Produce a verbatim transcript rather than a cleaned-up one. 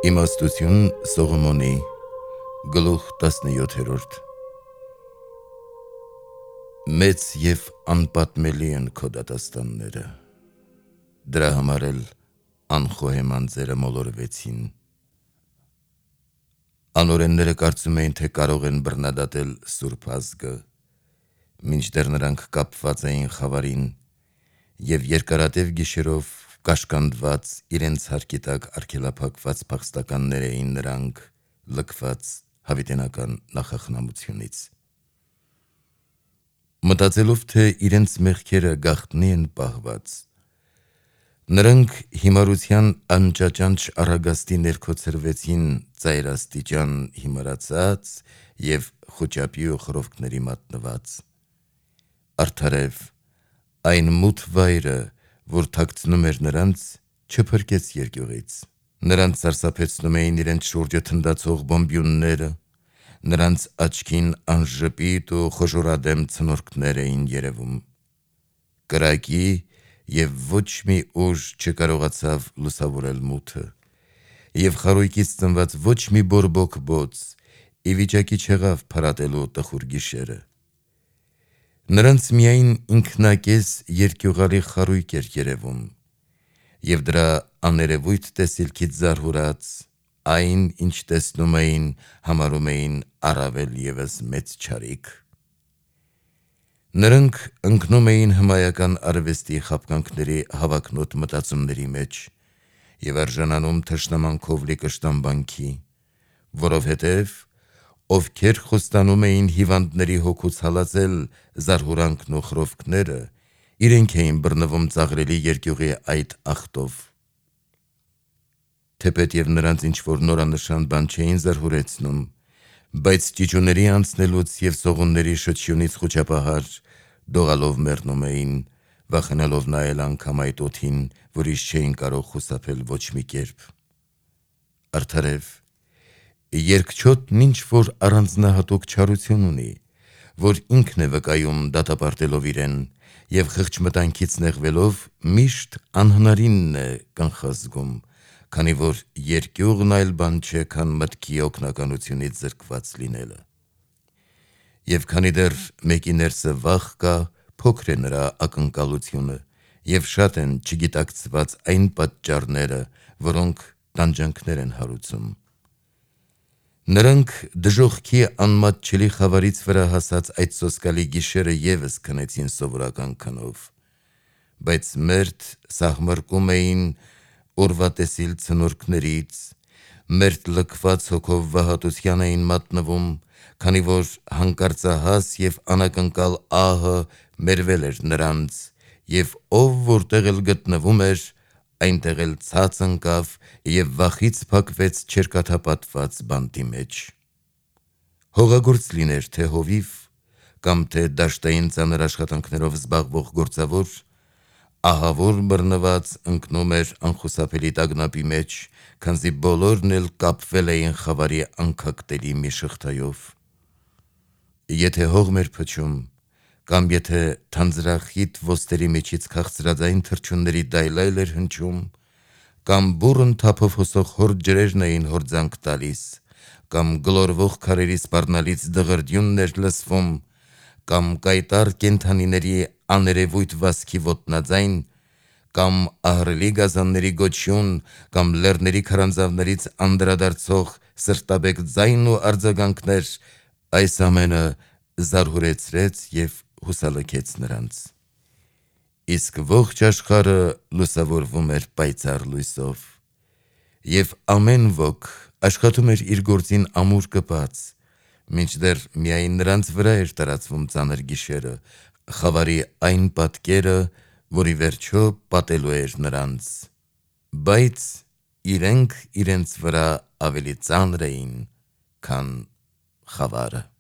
Իմաստություն Սողոմոնի գլուխ տասնյոթերորդ Մեծ և անպատմելի են քո դատաստանները, դրա համար էլ անխոհեմ անձերը մոլորվեցին։ Անօրենները կարծում էին, թե կարող են բռնադատել սուրբ ազգը, մինչդեռ նրանք կապված էին խավարին և երկարատև գիշերով կաշկանդված իրենց հարկի տակ արգելափակված փախստականներ էին նրանք, լքված հավիտենական նախախնամությունից։ Մտածելով, թե իրենց մեղքերը գաղտնի են պահված, նրանք հիմարության անճաճանչ առագաստի ներքո ցրվեցին ծայրաստիճան հիմարացած և խուճապի ու խռովքների մատնված։ Արդարև, այն մութ վայրը, որ թաքցնում էր նրանց, չփրկեց երկյուղից։ Նրանց սարսափեցնում էին իրենց շուրջը թնդացող բոմբյունները, նրանց աչքին անժպիտ ու խոժոռադեմ ցնորքներ էին երևում։ Կրակի և ոչ մի ուժ չկարողացավ լուսավորել մութը, և խարույկից ծնված ոչ մի բորբոքբոց ի վիճակի չեղավ փարատելու տխուր գիշերը։ Նրանց միայն ինքնակես երկյուղալի խարույկ էր երևում, և դրա աներևույթ տեսիլքից զարհուրած, այն, ինչ տեսնում էին, համարում էին առավել ևս մեծ չարիք։ Նրանք ընկնում էին հմայական արվեստի խաբկանքների հավակնոտ մտածումների մեջ և արժանանում թշնամանքով լի կշտամբանքի, որովհետև ովքեր խոստանում էին հիվանդների հոգուց հալածել զարհուրանքն ու խռովքները, իրենք էին բռնվում ծաղրելի երկյուղի այդ աղտով։ Թեպետև նրանց ինչ-որ նորանշան բան չէին զարհուրեցնում, բայց ճիճուների անցնելուց և սողունների շչյունից խուճապահար դողալով մեռնում էին, վախենալով նայել անգամ այդ օդին, որից չէին կարող խուսափել ոչ մի կերպ։ Արդարև, երկչոտն ինչ-որ առանձնահատուկ չարություն ունի, որ ինքն է վկայում դատապարտելով իրեն, և խղճմտանքից նեղվելով միշտ անհնարինն է կանխազգում, քանի որ երկյուղն այլ բան չէ, քան մտքի օգնականությունից զրկված լինելը։ Եվ քանի դեռ մեկի ներսը վախ կա, փոքր է նրա ակնկալությունը, և շատ են չգիտակցված այն պատճառները, որոնք տանջանքներ են հարուցում։ Նրանք դժոխքի անմատչելի խավարից վրա հասած այդ սոսկալի գիշերը ևս քնեցին սովորական քնով, բայց մերթ սահմռկում էին օրվա տեսիլ ցնորքներից, մերթ լքված հոգով վհատության էին մատնվում, քանի որ հանկարծահաս և անակնկալ ահը մերվել էր նրանց, և ով որտեղ էլ գտնվում էր, այնտեղ էլ ցած ընկավ և վախից փակվեց չերկաթապատված բանտի մեջ։ Հողագործ լիներ, թե հովիվ, կամ թե դաշտային ծանր աշխատանքներով զբաղվող գործավոր, ահավոր բռնված ընկնում էր անխուսափելի տագնապի մեջ, քանզի բոլորն էլ կապվել էին խավարի անքակտելի մի շղթայով։ Եթե հողմ էր փչում, կամ եթե թանձրախիտ ոստերի միջից քաղցրաձայն թռչունների դայլայլ էր հնչում, կամ բուռն թափով հոսող հորդ ջրերն էին հորձանք տալիս, կամ գլորվող քարերի սպառնալից դղրդյունն էր լսվում, կամ կայտառ կենդանիների աներևույթ վազքի ոտնաձայն, կամ ահռելի գազանների գոչյուն, կամ լեռների քարանձավներից անդրադարձող սրտաբեկ ձայն ու արձագանքներ, այս ամենը զարհուրեցրեց և հուսալքեց նրանց։ Իսկ ողջ աշխարհը լուսավորվում էր պայծառ լույսով, և ամեն ոք աշխատում էր իր գործին ամուր կպած, մինչդեռ միայն նրանց վրա էր տարածվում ծանր գիշերը, խավարի այն պատկերը, որի վերջո պատելու էր նրանց, բայց իրենք իրենց վրա ավելի ծանր էին, քան խավարը։